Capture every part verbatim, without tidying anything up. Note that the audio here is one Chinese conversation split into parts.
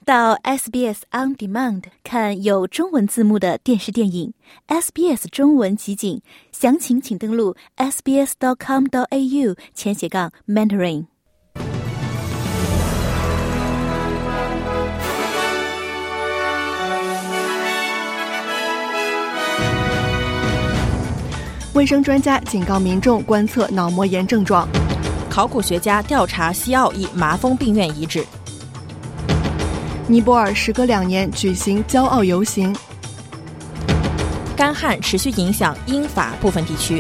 到 S B S On Demand 看有中文字幕的电视电影 S B S 中文集锦，详情请登录 s b s dot com dot a u 前斜杠 Mandarin。 卫生专家警告民众观测脑膜炎症状。 考古学家调查西澳一麻风病院遗址。 尼泊尔时隔两年举行骄傲游行。 干旱持续影响英法部分地区。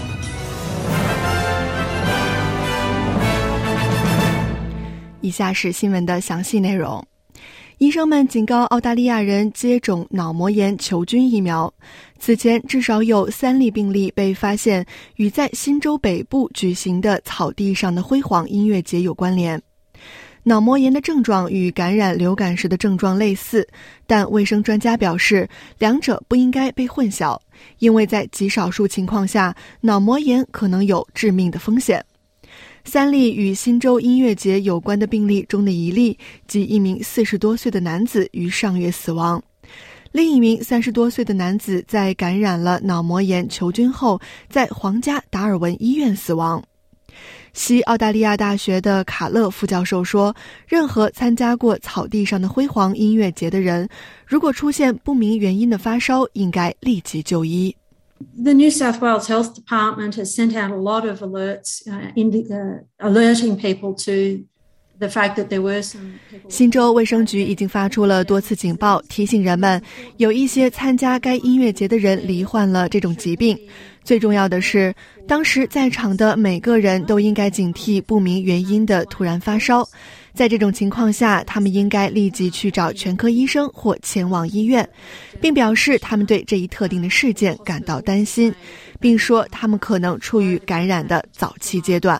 以下是新闻的详细内容。医生们警告澳大利亚人接种脑膜炎球菌疫苗。此前至少有三例病例被发现与在新州北部举行的草地上的辉煌音乐节有关联。脑膜炎的症状与感染流感时的症状类似，但卫生专家表示，两者不应该被混淆，因为在极少数情况下，脑膜炎可能有致命的风险。三例与新州音乐节有关的病例中的一例，即一名四十多岁的男子于上月死亡。另一名三十多岁的男子在感染了脑膜炎球菌后，在皇家达尔文医院死亡。西澳大利亚大学的卡勒副教授说，任何参加过草地上的辉煌音乐节的人，如果出现不明原因的发烧，应该立即就医。 The New South Wales Health Department has sent out a lot of alerts, uh, in the, uh, alerting people to the fact that there were some people... 新州卫生局已经发出了多次警报，提醒人们有一些参加该音乐节的人罹患了这种疾病。最重要的是，当时在场的每个人都应该警惕不明原因的突然发烧。在这种情况下，他们应该立即去找全科医生或前往医院，并表示他们对这一特定的事件感到担心，并说他们可能处于感染的早期阶段。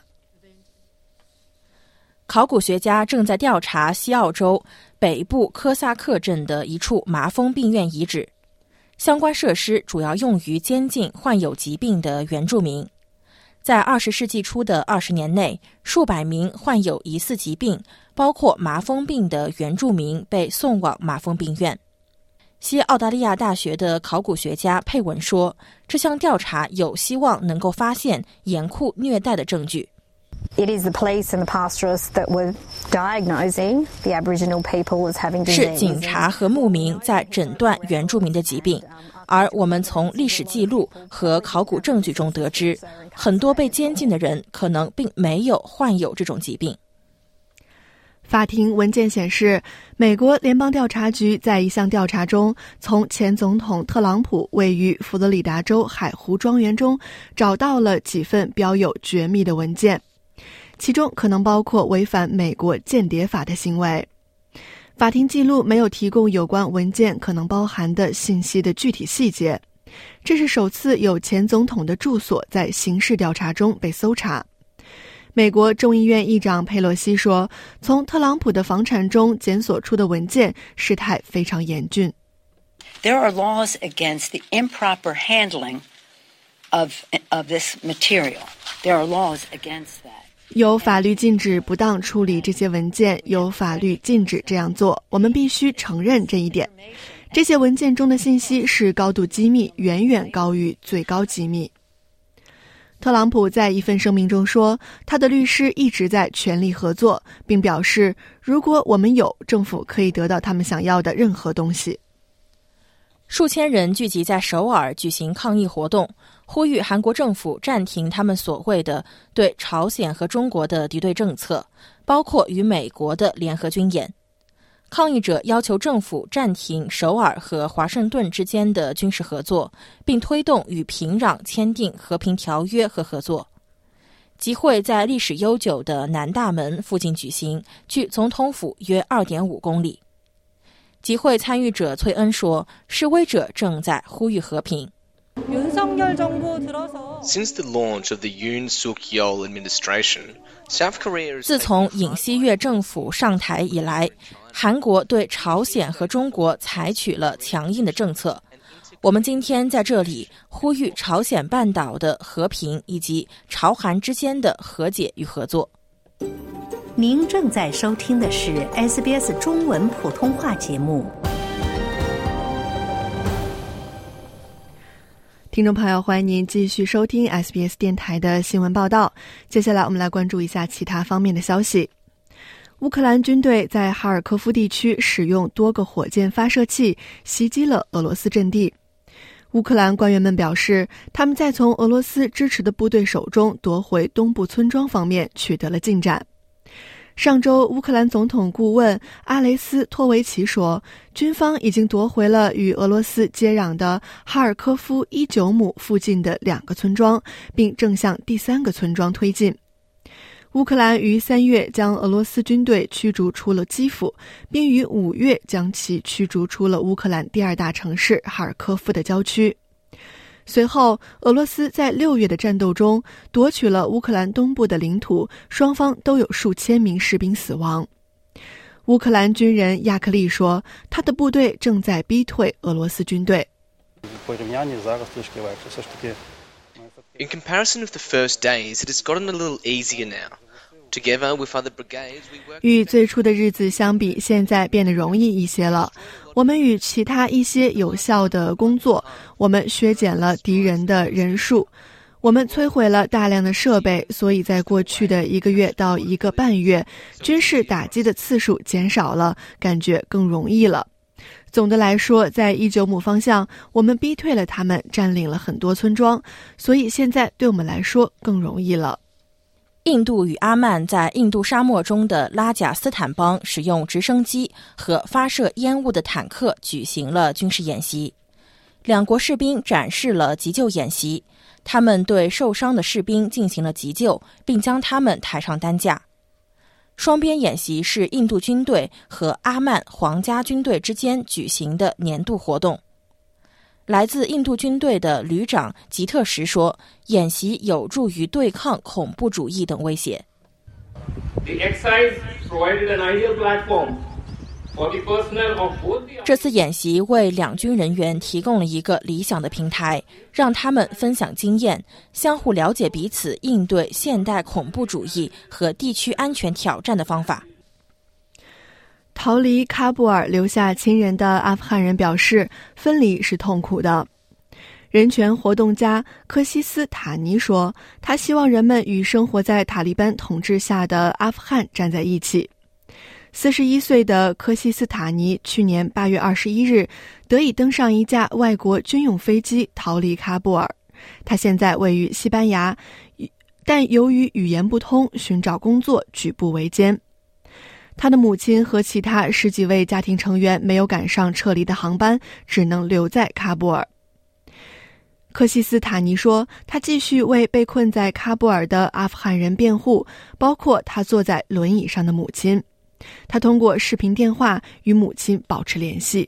考古学家正在调查西澳洲北部科萨克镇的一处麻风病院遗址，相关设施主要用于监禁患有疾病的原住民。在二十世纪初的二十年内，数百名患有疑似疾病，包括麻风病的原住民被送往麻风病院。西澳大利亚大学的考古学家佩文说，这项调查有希望能够发现严酷虐待的证据。 It is the police and the pastoralists that were diagnosing the Aboriginal people as having disease. 是警察和牧民在诊断原住民的疾病，而我们从历史记录和考古证据中得知，很多被监禁的人可能并没有患有这种疾病。 法庭文件显示，美国联邦调查局在一项调查中，从前总统特朗普位于佛罗里达州海湖庄园中找到了几份标有绝密的文件，其中可能包括违反美国间谍法的行为。法庭记录没有提供有关文件可能包含的信息的具体细节，这是首次有前总统的住所在刑事调查中被搜查。美国众议院议长佩洛西说，从特朗普的房产中检索出的文件事态非常严峻。 There are laws against the improper handling of, of this material. There are laws against that. 有法律禁止不当处理这些文件，有法律禁止这样做，我们必须承认这一点。这些文件中的信息是高度机密，远远高于最高机密。特朗普在一份声明中说，他的律师一直在全力合作，并表示，如果我们有，政府可以得到他们想要的任何东西。 数千人聚集在首尔举行抗议活动，呼吁韩国政府暂停他们所谓的对朝鲜和中国的敌对政策，包括与美国的联合军演。抗议者要求政府暂停首尔和华盛顿之间的军事合作，并推动与平壤签订和平条约和合作。集会在历史悠久的南大门附近举行，距总统府约 二点五公里。集会参与者崔恩说，示威者正在呼吁和平。 Since the launch of the Yoon Suk-yeol administration, South Korea is... 自从尹锡悦政府上台以来，韩国对朝鲜和中国采取了强硬的政策。我们今天在这里呼吁朝鲜半岛的和平以及朝韩之间的和解与合作。 您正在收听的是 S B S 中文普通话节目。 听众朋友，欢迎您继续收听 S B S 电台的新闻报道。接下来我们来关注一下其他方面的消息。乌克兰军队在哈尔科夫地区使用多个火箭发射器袭击了俄罗斯阵地。乌克兰官员们表示，他们在从俄罗斯支持的部队手中夺回东部村庄方面取得了进展。上周，乌克兰总统顾问阿雷斯托维奇说，军方已经夺回了与俄罗斯接壤的哈尔科夫伊久姆附近的两个村庄，并正向第三个村庄推进。乌克兰于三月将俄罗斯军队驱逐出了基辅，并于五月将其驱逐出了乌克兰第二大城市哈尔科夫的郊区。随后，俄罗斯在六月的战斗中夺取了乌克兰东部的领土，双方都有数千名士兵死亡。乌克兰军人亚克利说，他的部队正在逼退俄罗斯军队。 In comparison with the first days, it has gotten a little easier now. Together with other brigades, we work... 与最初的日子相比，现在变得容易一些了。我们与其他一些有效的工作，我们削减了敌人的人数，我们摧毁了大量的设备，所以在过去的一个月到一个半月，军事打击的次数减少了，感觉更容易了。总的来说，在伊久姆方向，我们逼退了他们，占领了很多村庄，所以现在对我们来说更容易了。 印度与阿曼在印度沙漠中的拉贾斯坦邦使用直升机和发射烟雾的坦克举行了军事演习。两国士兵展示了急救演习，他们对受伤的士兵进行了急救，并将他们抬上担架。双边演习是印度军队和阿曼皇家军队之间举行的年度活动。来自印度军队的旅长吉特什说，演习有助于对抗恐怖主义等威胁。这次演习为两军人员提供了一个理想的平台，让他们分享经验，相互了解彼此应对现代恐怖主义和地区安全挑战的方法。 逃离喀布尔留下亲人的阿富汗人表示，分离是痛苦的。人权活动家科西斯塔尼说，他希望人们与生活在塔利班统治下的阿富汗站在一起。四十一岁的科西斯塔尼去年八月二十一日得以登上一架外国军用飞机逃离喀布尔，他现在位于西班牙，但由于语言不通，寻找工作举步维艰。他的母亲和其他十几位家庭成员没有赶上撤离的航班，只能留在喀布尔。科西斯塔尼说，他继续为被困在喀布尔的阿富汗人辩护，包括他坐在轮椅上的母亲。他通过视频电话与母亲保持联系。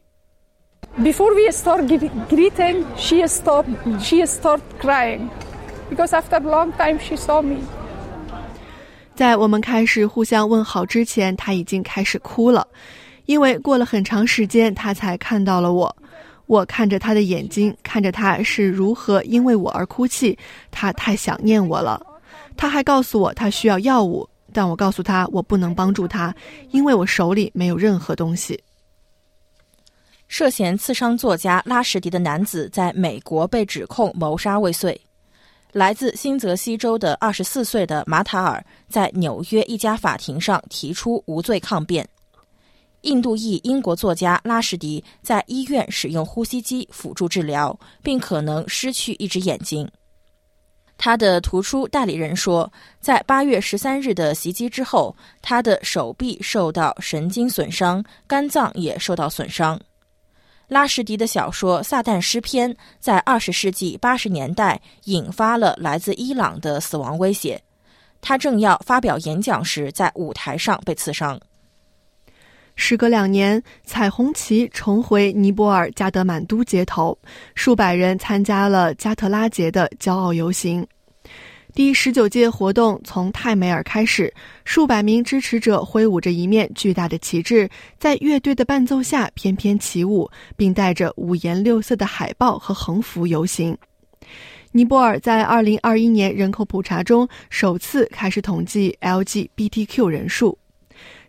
Before we start greeting, she stopped, she started crying, because after a long time she saw me. 在我们开始互相问好之前，他已经开始哭了，因为过了很长时间他才看到了我。我看着他的眼睛，看着他是如何因为我而哭泣，他太想念我了。他还告诉我他需要药物，但我告诉他我不能帮助他，因为我手里没有任何东西。 涉嫌刺伤作家拉什迪的男子在美国被指控谋杀未遂。来自新泽西州的二十四岁的马塔尔在纽约一家法庭上提出无罪抗辩。印度裔英国作家拉什迪在医院使用呼吸机辅助治疗，并可能失去一只眼睛。他的图书代理人说，在八月十三日的袭击之后，他的手臂受到神经损伤，肝脏也受到损伤。拉什迪的小说《撒旦诗篇》在二十世纪八十年代引发了来自伊朗的死亡威胁。他正要发表演讲时，在舞台上被刺伤。 时隔两年，彩虹旗重回尼泊尔加德满都街头，数百人参加了加特拉节的骄傲游行。第十九届活动从泰梅尔开始，数百名支持者挥舞着一面巨大的旗帜，在乐队的伴奏下翩翩起舞，并带着五颜六色的海报和横幅游行。尼泊尔在二零二一年人口普查中首次开始统计 L G B T Q 人数。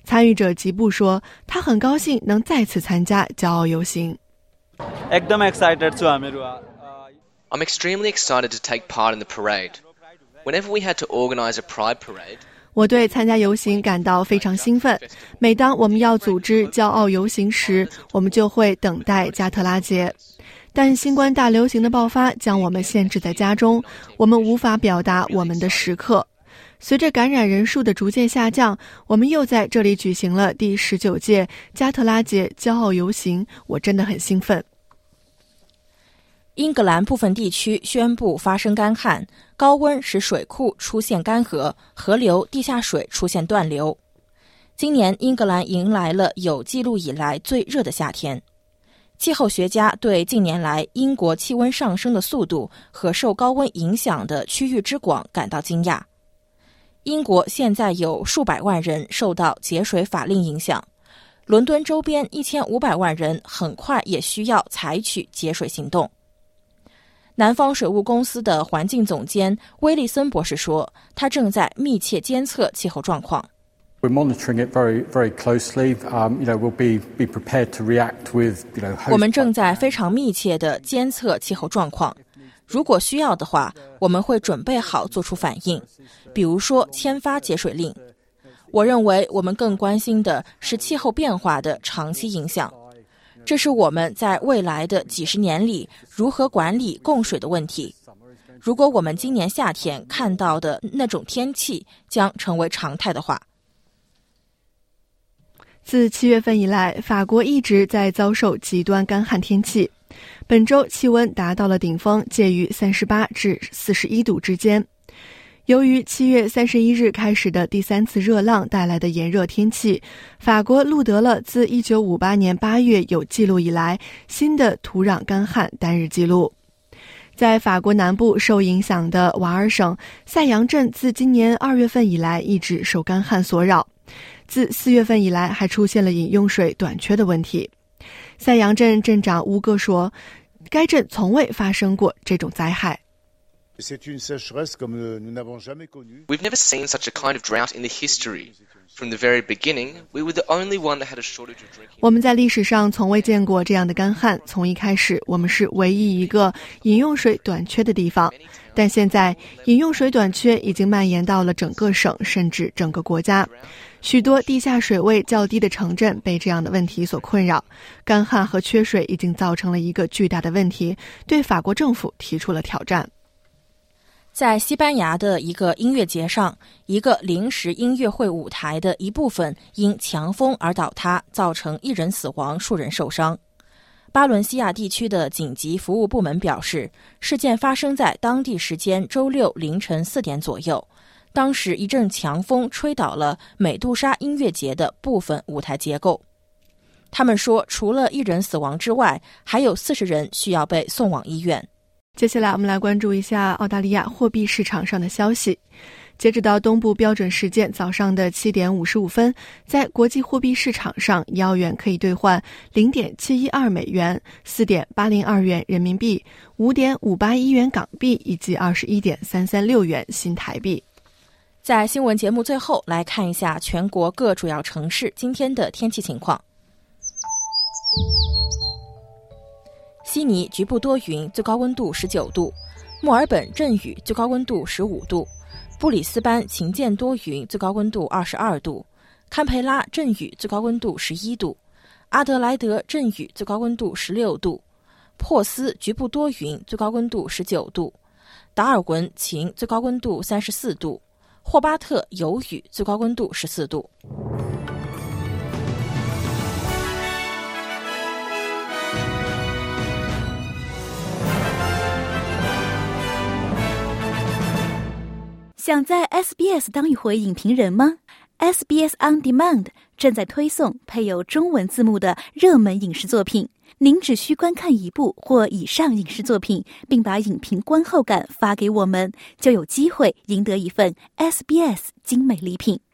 参与者吉布说，他很高兴能再次参加骄傲游行。 एकदम excited छु हामीहरु I'm extremely excited to take part in the parade. Whenever we had to organize a pride parade, 我对参加游行感到非常兴奋。每当我们要组织骄傲游行时，我们就会等待加特拉节。但新冠大流行的爆发将我们限制在家中，我们无法表达我们的时刻。随着感染人数的逐渐下降，我们又在这里举行了第十九届加特拉节骄傲游行，我真的很兴奋。 英格兰部分地区宣布发生干旱，高温使水库出现干涸，河流、地下水出现断流。今年英格兰迎来了有记录以来最热的夏天。气候学家对近年来英国气温上升的速度和受高温影响的区域之广感到惊讶。英国现在有数百万人受到节水法令影响，伦敦周边一千五百万人很快也需要采取节水行动。南方水务公司的环境总监威利森博士说，他正在密切监测气候状况。 We're monitoring it very, very closely. Um, you know, we'll be be prepared to react with, you know. 我们正在非常密切地监测气候状况，如果需要的话，我们会准备好做出反应，比如说签发节水令。我认为我们更关心的是气候变化的长期影响。这是我们在未来的几十年里如何管理供水的问题。如果我们今年夏天看到的那种天气将成为常态的话。 自七月份以来，法国一直在遭受极端干旱天气。本周气温达到了顶峰，介于三十八至四十一度之间。由于七月三十一日开始的第三次热浪带来的炎热天气，法国录得了自一九五八年八月有记录以来新的土壤干旱单日记录。在法国南部受影响的瓦尔省塞扬镇，自今年二月份以来一直受干旱所扰，自四月份以来还出现了饮用水短缺的问题。塞扬镇镇长乌戈说，该镇从未发生过这种灾害。 We've never seen such a kind of drought in the history. From the very beginning, we were the only one that had a shortage of drinking. 我们在历史上从未见过这样的干旱，从一开始，我们是唯一一个饮用水短缺的地方。但现在，饮用水短缺已经蔓延到了整个省，甚至整个国家。许多地下水位较低的城镇被这样的问题所困扰，干旱和缺水已经造成了一个巨大的问题，对法国政府提出了挑战。 在西班牙的一个音乐节上，一个临时音乐会舞台的一部分因强风而倒塌，造成一人死亡，数人受伤。巴伦西亚地区的紧急服务部门表示，事件发生在当地时间周六凌晨四点左右。当时一阵强风吹倒了美杜莎音乐节的部分舞台结构。他们说，除了一人死亡之外，还有四十人需要被送往医院。 接下来我们来关注一下澳大利亚货币市场上的消息。截止到东部标准时间早上的七点五十五分，在国际货币市场上，一澳元可以兑换 零点七一二美元、四点八零二元人民币、五点五八一元港币以及二十一点三三六元新台币。 在新闻节目最后，来看一下全国各主要城市今天的天气情况。悉尼局部多云，最高温度十九度；墨尔本阵雨，最高温度十五度；布里斯班晴间多云，最高温度二十二度；堪培拉阵雨，最高温度十一度；阿德莱德阵雨，最高温度十六度；珀斯局部多云，最高温度十九度；达尔文晴，最高温度三十四度；霍巴特有雨，最高温度十四度。 想在 S B S 当一回影评人吗？ S B S On Demand 正在推送配有中文字幕的热门影视作品，您只需观看一部或以上影视作品，并把影评观后感发给我们，就有机会赢得一份 S B S 精美礼品。